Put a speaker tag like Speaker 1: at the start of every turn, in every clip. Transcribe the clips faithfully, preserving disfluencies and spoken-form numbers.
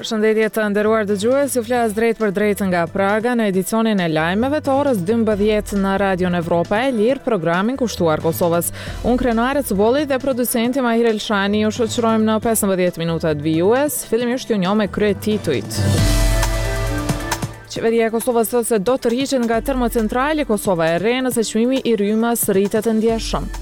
Speaker 1: Përshëndetje të nderuar dëgjues, ju flas drejt për drejt nga Praga në edicionin e lajmeve të orës dymbëdhjetë në Radion Evropa e Lirë, programin kushtuar Kosovës. Unë krenare Cubolli dhe producenti Mahir Elshani ju shoqërojmë në pesëmbëdhjetë minutat vijues. Fillimisht ju njoh me krye titujt. Qeveria e Kosovës thotë se do të tërhiqet nga termocentrali Kosova e Re nëse çmimi i rrymës rritet të ndjeshëm.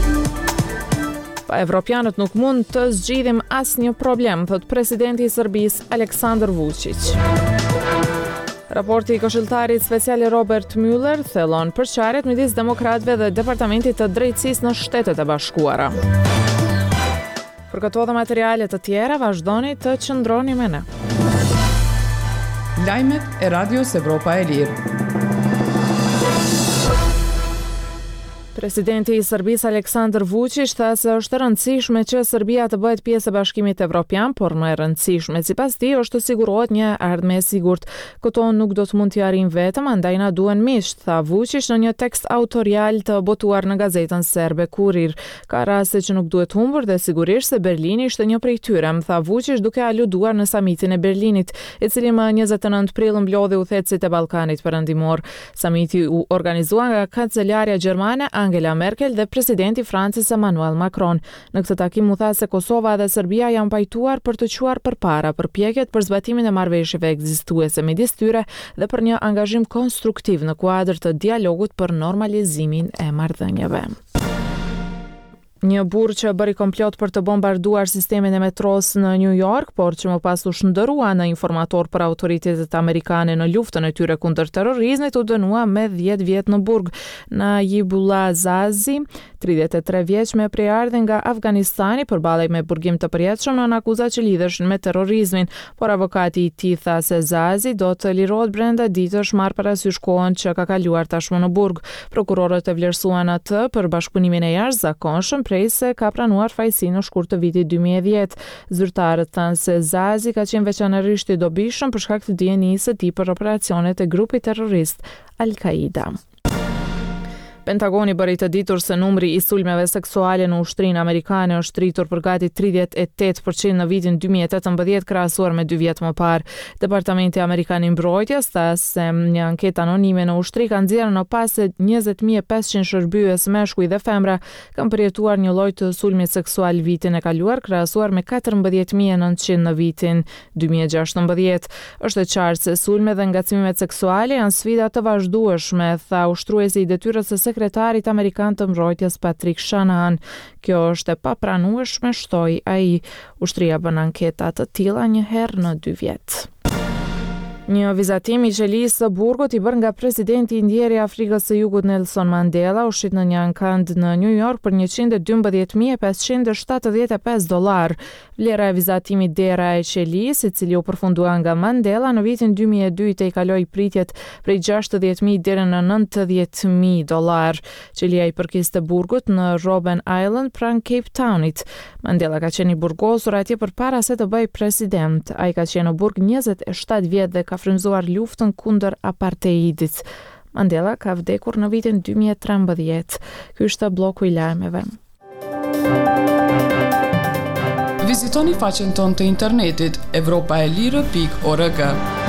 Speaker 1: Pa evropianët nuk mund të zgjidhim asnjë problem, thot presidenti i Serbisë Aleksandar Vučić. Raporti i këshilltarit special Robert Mueller thellon përçarjet midis demokratëve dhe Departamentit të Drejtësisë në Shtetet e Bashkuara. Për këto dhe materiale të tjera vazhdoni të qëndroni me ne.
Speaker 2: Lajmet e Radios Evropa e Lirë.
Speaker 1: Presidenti i Serbisë Aleksandar Vučić tha se është e rëndësishme që Serbia të bëhet pjesë e Bashkimit Evropian, por më e rëndësishme sipas tij është të sigurohet një ardhmë e sigurt. Këto nuk do të mund t'i arrijmë vetëm, andaj na duhen miq, tha Vučić në një tekst autorial të botuar në gazetën serbe Kurir. Ka raste që nuk duhet humbur dhe sigurisht se Berlini ishte një prej tyre, tha Vučić duke aluduar në samitin e Berlinit, i cili më njëzet e nëntë prill mblodhi udhëheqësit e Ballkanit Perëndimor. Samiti u organizua nga kancelarja gjermane Angela Merkel dhe presidenti i Francës Emmanuel Macron. Në këtë takim u tha se Kosova dhe Serbia janë pajtuar për të quar përpara përpjekjet për zbatimin e marrëveshjeve ekzistuese midis tyre dhe për një angazhim konstruktiv në kuadër të dialogut për normalizimin e marrëdhënieve. Një burr që bëri komplot për të bombarduar sistemin e metros në New York, por që më pas u shndërua në informator për autoritetet amerikane në luftën e tyre kundër terrorizmit, u dënua me dhjetë vjet në burg. Najibullah Zazi, tridhjetë e tre vjeç me prejardhje nga Afganistani, përballej me burgim të përjetshëm në akuza që lidheshin me terrorizmin, por avokati i tij tha se Zazi do të lirohet brenda ditësh marrë parasysh kohën që ka kaluar tashmë në burg. Prokurorët e vlerësuan atë për bashkëpunimin e jashtëzakonshëm prej se ka pranuar fajsi në shkurt të vitit dy mijë e dhjetë. Zyrtarët thanë se Zazi ka qenë veçanërisht i dobishëm për shkak të dijenisë së tij për operacionet e grupit terrorist Al-Qaida. Pentagoni bëri të ditur se numri i sulmeve seksuale në ushtrinë amerikane është rritur për gati tridhjetë e tetë përqind në vitin dy mijë e tetëmbëdhjetë krahasuar me dy vjet më parë. Departamenti Amerikan i Mbrojtjes tha se një anketë anonime në ushtri ka nxjerrë në pas se njëzet mijë e pesëqind shërbyes meshkuj dhe femra kanë përjetuar një lloj të sulmit seksual vitin e kaluar krahasuar me katërmbëdhjetë mijë e nëntëqind në vitin dy mijë e gjashtëmbëdhjetë. Është e qartë se sulmet dhe ngacmimet seksuale janë sfida të vazhdueshme, tha ushtruesi i detyrës së sekretarit amerikan të mbrojtjes Patrick Shanahan. Kjo është e papranueshme, shtoi ai. Ushtria bën anketa të tilla një herë në dy vjet. Një vizatim i qelisë së burgut i bërë nga presidenti i ndjeri Afrikës së Jugut Nelson Mandela u shit në një ankand në New York për njëqind e dymbëdhjetë mijë e pesëqind e shtatëdhjetë e pesë dollar. Vlera e vizatimit dera e qelisë, i cili u përfundua nga Mandela në vitin dy mijë e dy, i kaloi pritjet prej gjashtëdhjetë mijë deri në nëntëdhjetë mijë dollar. Qelia i përkiste burgut në Robben Island pranë Cape Townit. Mandela ka qenë i burgosur atje përpara se të bëjë president. Ai ka qenë në burg njëzet e shtatë vjet dhe ka frymzuar luftën kundër apartheidit. Mandela ka vdekur në vitin dy mijë e trembëdhjetë. Ky është bloku i lajmeve.
Speaker 2: Vizitoni faqen tonë të internetit evropaelire pikë org.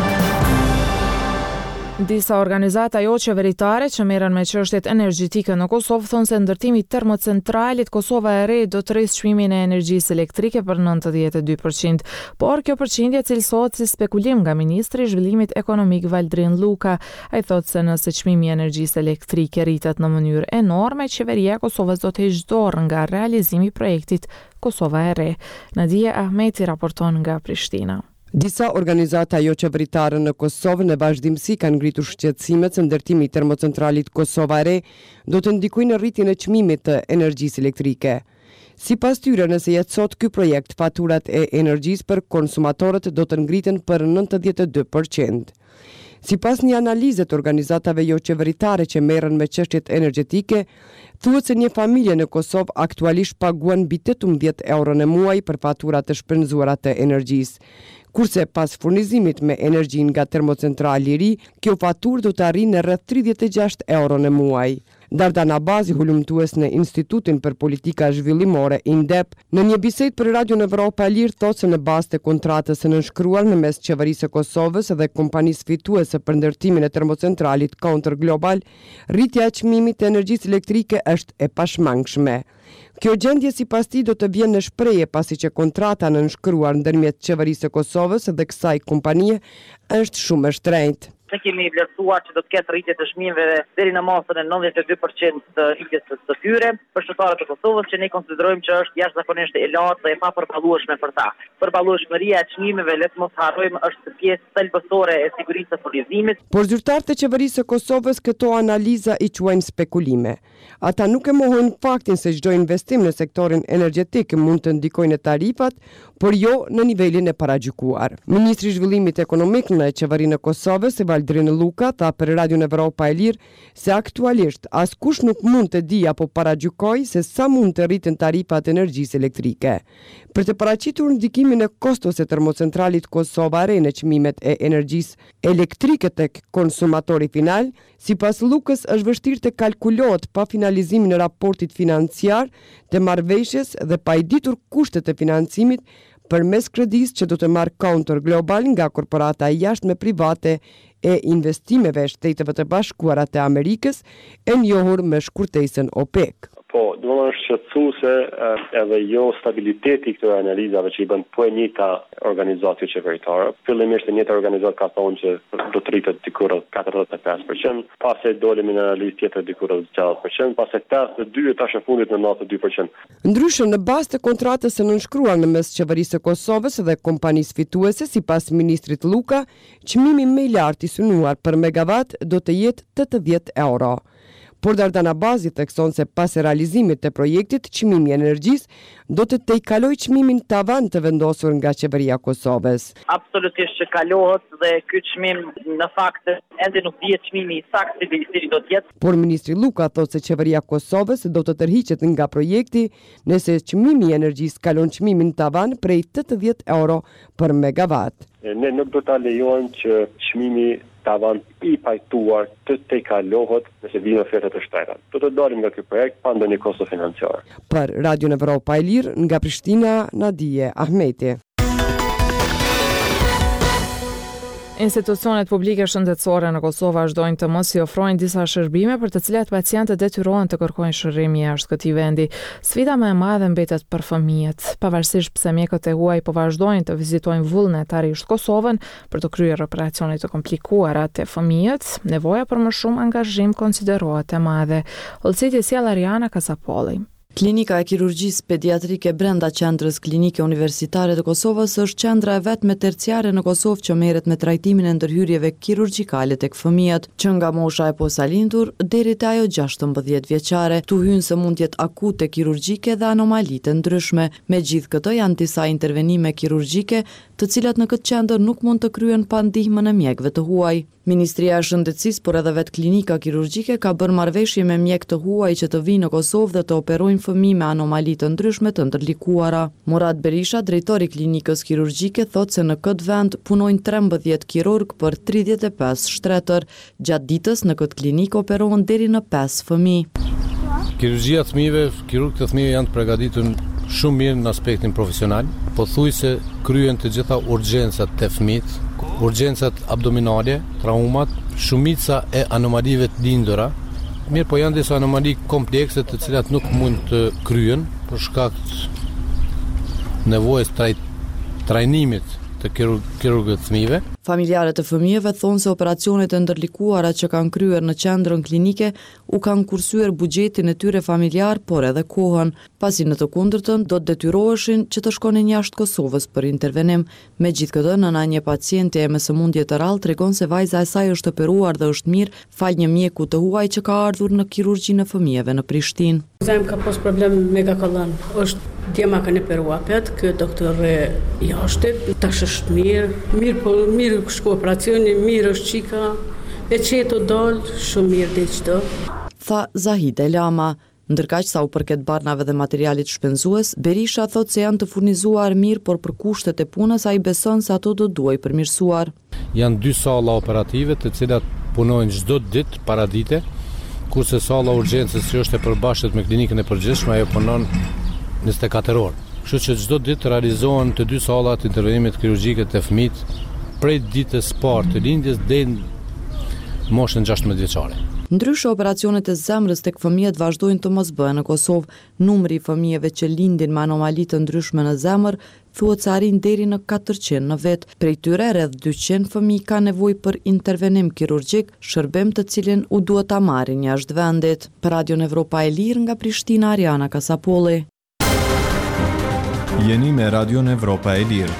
Speaker 1: Disa organizata jo qeveritare që merren me çështjet energjetike në Kosovë thonë se ndërtimi i termocentralit Kosova e Re do të rrisë çmimin e energjisë elektrike për nëntëdhjetë e dy përqind, por kjo përqindje cilësohet si spekulim nga ministri i zhvillimit ekonomik Valdrin Luka. Ai thotë se nëse çmimi i energjisë elektrike rritet në mënyrë enorme, qeveria e Kosovës do të heqë dorë nga realizimi i projektit Kosova e Re. Nadia Ahmeti raporton nga Prishtina.
Speaker 3: Disa organizata jo qeveritare në Kosovë në vazhdimsi kanë ngritur shqetësimet se ndërtimi i termocentralit Kosova e Re do të ndikojë në rritjen e çmimit të energjisë elektrike. Sipas tyre, nëse jetë sot ky projekt, faturat e energjisë për konsumatorët do të ngriten për nëntëdhjetë e dy përqind. Sipas një analize të organizatave jo qeveritare që merren me çështjet energjetike, thuhet se një familje në Kosovë aktualisht paguan mbi tetëmbëdhjetë euro në muaj për faturat të shpenzuara të energjisë. Kurse pas furnizimit me energji nga termocentrali i ri, kjo faturë do të arrijë në rreth tridhjetë e gjashtë euro në muaj. Dardana Abazi, hulumtues në Institutin për Politika Zhvillimore I N D E P, në një bisedë për Radio Evropa e Lirë thotë se në bazë të kontratës së nënshkruar në mes qeverisë së Kosovës dhe kompanisë fituese për ndërtimin e termocentralit Counter Global, rritja e çmimit të energjisë elektrike është e pashmangshme. Kjo gjendje sipas tij do të vjen në shprehje pasi që kontrata nënshkruar ndërmjet qeverisë së Kosovës dhe kësaj kompanie është shumë e shtrenjtë.
Speaker 4: Ne kemi vlerësuar që do të ketë rritje të çmimeve deri në masën e nëntëdhjetë e dy përqind të rritjes së të tyre për shqiptarët e Kosovës, që ne konsiderojmë që është jashtëzakonisht e lartë dhe e papërballueshme për ta. Përballueshmëria e çmimeve, le të mos harrojmë, është pjesë thelbësore e sigurisë së furnizimit.
Speaker 3: Por zyrtarët e qeverisë së Kosovës këto analiza I quajnë spekulime. Ata nuk e mohojnë faktin se çdo investim në sektorin energjetik mund të ndikojnë në tarifat, por jo në nivelin e paragjykuar. Ministri I Zhvillimit Ekonomik në qeverinë e Kosovës, Valdrin Luka, tha për Radio Evropa e Lirë se aktualisht askush nuk mund të di apo paragjykoj se sa mund të rriten tarifat energjisë elektrike. Për të paraqitur ndikimin e kostos e termocentralit Kosovare në çmimet e energjisë elektrike tek konsumatori final, sipas Lukës është vështirë të kalkulohet pa finalizimin e raportit financiar të marrëveshjes dhe pa I ditur kushtet e financimit përmes kredisë që do të marrë Counter Global nga korporata e jashtme private e investimeve e Shteteve të Bashkuara të Amerikës, e njohur me shkurtesën OPEC.
Speaker 5: Po, do më është shqetësuese edhe jo stabiliteti këto analizave që I bën po e njëjta organizatë qeveritare. Fillimisht e njëjta organizatë ka thonë që do të rritet diku rreth katërdhjetë e pesë përqind, pas e dolemi në analizë tjetër diku rreth gjashtëdhjetë përqind, pas e pesëdhjetë e dy tash e fundit në nëntëdhjetë e dy përqind.
Speaker 3: Ndryshe, në bazë të kontratës së nënshkruar në mes qeverisë së Kosovës dhe kompanisë fituese, sipas ministrit Luka, çmimi më I lartë I synuar për megavat do të jetë tetëdhjetë euro. Por Dardana Abazi thekson se pas e realizimit të projektit, çmimi I energjisë do të tejkalojë çmimin tavan të vendosur nga qeveria e Kosovës.
Speaker 4: Absolutisht që kalohet dhe ky çmim në fakt ende nuk dihet çmimi I saktë I cili do të jetë.
Speaker 3: Por ministri Luka thotë se qeveria e Kosovës do të tërhiqet nga projekti nëse çmimi I energjisë kalon çmimin tavan prej tetëdhjetë euro për megavat.
Speaker 5: Ne nuk do ta lejojmë që çmimi tavan I pajtuar të tejkalohet nëse vijnë oferta të shtrenjta. Do të dalim nga ky projekt pa ndonjë kosto financiar.
Speaker 3: Për Radio Evropa e Lirë, nga Prishtina, Nadije Ahmeti.
Speaker 1: Institucionet publike shëndetësore në Kosovë vazhdojnë të mos I ofrojnë disa shërbime për të cilat pacientët detyrohen të kërkojnë shërim jashtë këtij vendi. Sfida më e madhe mbetet për fëmijët. Pavarësisht pse mjekët e huaj po vazhdojnë të vizitojnë vullnetarisht Kosovën për të kryer operacione të komplikuara te fëmijët, nevoja për më shumë angazhim konsiderohet e madhe. Olciti sjell Ariana Kasapolli.
Speaker 6: Klinika e kirurgjisë pediatrike brenda qendrës klinike universitare të Kosovës është qendra e vetme terciare në Kosovë që merret me trajtimin e ndërhyrjeve kirurgjikale tek fëmijët, që nga mosha e posalindur deri te ajo gjashtëmbëdhjetë vjeçare. Tu hyn sëmundjet akute kirurgjike dhe anomalitë ndryshme. Megjithë këtë janë disa intervenime kirurgjike të cilat në këtë qendër nuk mund të kryen pa ndihmën e mjekëve të huaj. Ministria e Shëndetësisë, por edhe vetë klinika kirurgjike ka bërë marrëveshje me mjek të huaj që të vinë në Kosovë dhe të operojnë fëmijë me anomali të ndryshme të ndërlikuara. Murat Berisha, drejtori i klinikës kirurgjike, thotë se në këtë vend punojnë trembëdhjetë kirurg për tridhjetë e pesë shtretër. Gjatë ditës në këtë klinikë operohen deri në pesë fëmijë.
Speaker 7: Kirurgjia e fëmijëve, kirurgët e fëmijëve janë të përgatitur shumë mirë në aspektin profesional, pothuajse kryen të gjitha urgjencat të fëmijët, urgjencat abdominale, traumat, shumica e anomalive të lindura. Mirë, po janë disa anomali komplekse të cilat nuk mund të kryen për shkak të nevojës traj, trajnimit të kirurgëve të fëmijëve.
Speaker 6: Familjarët e fëmijëve thonë se operacionet e ndërlikuara që kanë kryer në qendrën klinike u kanë kursyer buxhetin e tyre familjar, por edhe kohën, pasi në të kundërtën do të detyroheshin që të shkonin jashtë Kosovës për intervenim. Megjithatë, nëna një paciente me sëmundje të rrallë tregon se vajza e saj është operuar dhe është mirë fal një mjeku të huaj që ka ardhur në kirurgjinë e fëmijëve në Prishtinë.
Speaker 8: Zajm ka pas problem me gakollën. Është djema kanë operuar pet, ky doktor jashtë, tash është mirë, mirë po mirë shko operacioni, mirë është qika, e qeto dol, shumë mirë dhe qëto.
Speaker 6: Tha Zahide Lama. Ndërkaq sa u përket barnave dhe materialit shpenzues, Berisha thot se janë të furnizuar mirë, por për kushtet e punës ai beson se ato do duaj përmirësuar.
Speaker 7: Janë dy salla operative të cilat punojnë çdo ditë paradite, kurse salla urgjencës që është e përbashkët me klinikën e përgjithshme ajo punon njëzet e katër orë. Kështu që çdo ditë realizohen të dy sallat intervenimit kirurgjike të fëmijët prej ditës parë të lindjes deri në moshën gjashtëmbëdhjetë vjeçare.
Speaker 6: Ndryshe, operacionet e zemrës tek fëmijët vazhdojnë të mos bëhen në Kosovë. Numri i fëmijëve që lindin me anomali të ndryshme në zemër thuhet se arrin deri në katërqind në vit. Prej tyre rreth dyqind fëmijë kanë nevojë për intervenim kirurgjik, shërbim të cilin u duhet ta marrin jashtë vendit. Për Radion Evropa e Lirë nga Prishtina, Ariana Kasapolli.
Speaker 9: Jeni me Radion Evropa e Lirë.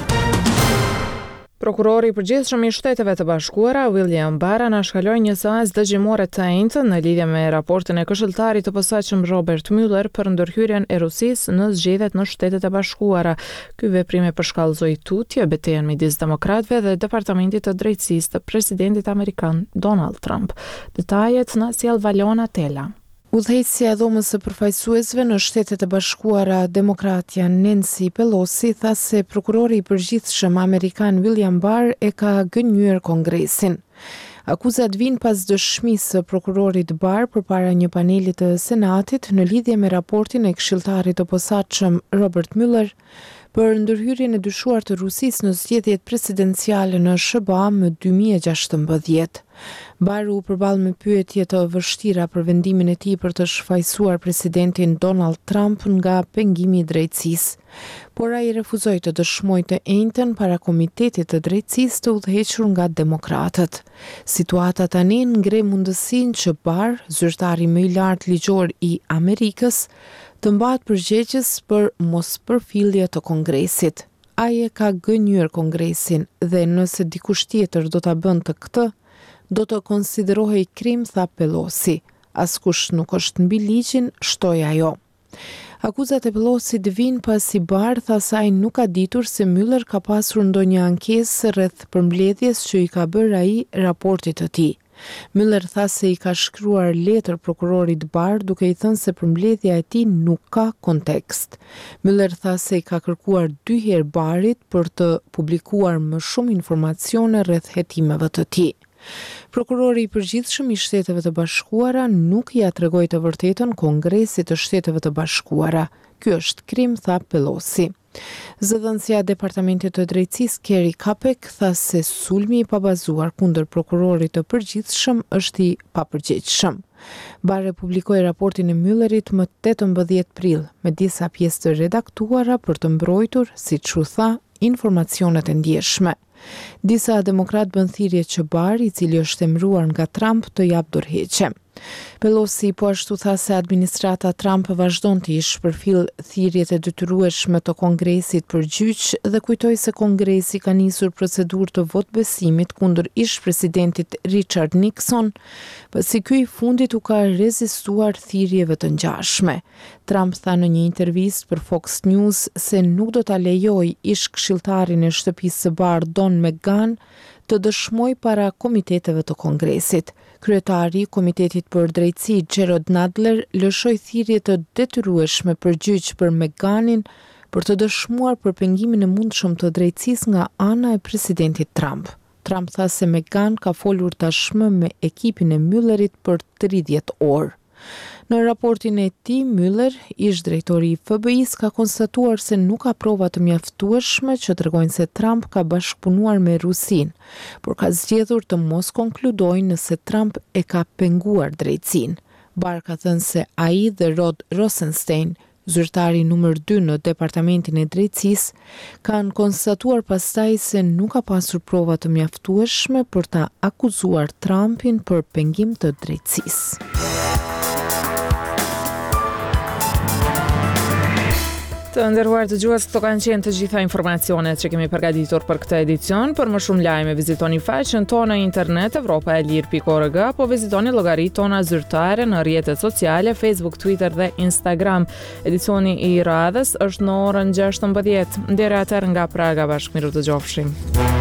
Speaker 1: Prokurori i përgjithshëm i Shteteve të Bashkuara, William Barr, na shkaloi një seancë dëgjimore të enjtë në lidhje me raportin e këshilltarit të posaçëm Robert Mueller për ndërhyrjen e Rusisë në zgjedhjet në Shtetet e Bashkuara. Ky veprim e përshkallëzoi tutje betejën midis demokratëve dhe Departamentit të Drejtësisë të presidentit amerikan Donald Trump. Detajet na sjell Valona Tela.
Speaker 10: Udhëheqësja e dhomës së përfaqësuesve në Shtetet e Bashkuara, demokratja Nancy Pelosi, tha se prokurori i përgjithshëm amerikan William Barr e ka gënjur Kongresin. Akuzat vijnë pas dëshmisë së prokurorit Barr përpara një paneli të Senatit në lidhje me raportin e këshilltarit të posaçëm Robert Mueller për ndërhyrjen e dyshuar të Rusisë në zgjedhjet presidenciale në S B A më dy mijë e gjashtëmbëdhjetë. Barr u përball me pyetje të vështira për vendimin e tij për të shfaqsuar presidentin Donald Trump nga pengimi i drejtësisë, por ai refuzoi të dëshmojë të enjtën para Komitetit të Drejtësisë të udhëhequr nga demokratët. Situata tani ngre mundësinë që Barr, zyrtari më i lartë ligjor i Amerikës, të mbahet përgjegjës për mospërfillje të Kongresit. Ai e ka gënjur Kongresin dhe nëse dikush tjetër do ta bënte këtë, do të konsiderohej krim, tha Pelosi. Askush nuk është mbi ligjin, shtoi ajo. Akuzat e Pelosit vijnë pasi Barr tha se ai nuk ka ditur se Mueller ka pasur ndonjë ankesë rreth përmbledhjes që i ka bërë ai raportit të tij. Mueller tha se i ka shkruar letër prokurorit Barr duke i thënë se përmbledhja e tij nuk ka kontekst. Mueller tha se i ka kërkuar dy herë Barrit për të publikuar më shumë informacione rreth hetimeve të tij. Prokurori i përgjithshëm i Shteteve të Bashkuara nuk ia tregoi të vërtetën Kongresit të Shteteve të Bashkuara. Ky është krim, tha Pelosi. Zëdhënësia e Departamentit të Drejtësisë Kerry Kapek tha se sulmi i pabazuar kundër prokurorit të përgjithshëm është i papërgjegjshëm. Barr e publikoi raportin e Muellerit më tetëmbëdhjetë prill me disa pjesë të redaktuara për të mbrojtur, siç u tha, informacionet e ndjeshme. Disa demokrat bën thirrje që Barr, i cili është emëruar nga Trump, të jap dorëheqje. Pelosi po ashtu tha se administrata Trump vazhdon të i shpërfill thirrjet e detyrueshme të Kongresit për gjyq dhe kujtoi se Kongresi ka nisur procedurë të votbesimit kundër ish-presidentit Richard Nixon, pasi ky i fundit u ka rezistuar thirrjeve të ngjashme. Trump tha në një intervistë për Fox News se nuk do ta lejojë ish-këshilltarin e shtëpisë së Barr Don McGahn të dëshmoj para komiteteve të Kongresit. Kryetari i Komitetit për Drejtësi Jerrold Nadler lëshoi thirrje të detyrueshme për gjyq për McGahnin për të dëshmuar për pengimin e mundshëm të drejtësisë nga ana e presidentit Trump. Trump tha se McGahn ka folur tashmë me ekipin e Muellerit për tridhjetë orë. Në raportin e tij, Mueller, ish drejtori i F B I-s, ka konstatuar se nuk ka prova të mjaftueshme që tregojnë se Trump ka bashkëpunuar me Rusinë, por ka zgjedhur të mos konkludojë nëse Trump e ka penguar drejtësinë. Barr ka thënë se ai dhe Rod Rosenstein, zyrtari numër dy në Departamentin e Drejtësisë, kanë konstatuar pastaj se nuk ka pasur prova të mjaftueshme për ta akuzuar Trumpin për pengim të drejtësisë.
Speaker 1: Të nderuar dëgjues, këto kanë qenë të gjitha informacionet që kemi përgatitur për këtë edicion. Për më shumë lajme vizitoni faqen tonë në internet evropa e lirë pikë org, apo vizitoni llogaritë tona zyrtare në rrjetet sociale, Facebook, Twitter dhe Instagram. Edicioni i radhës është në orën gjashtëmbëdhjetë. Deri atëherë nga Praga, bashkë miru të gjofshim.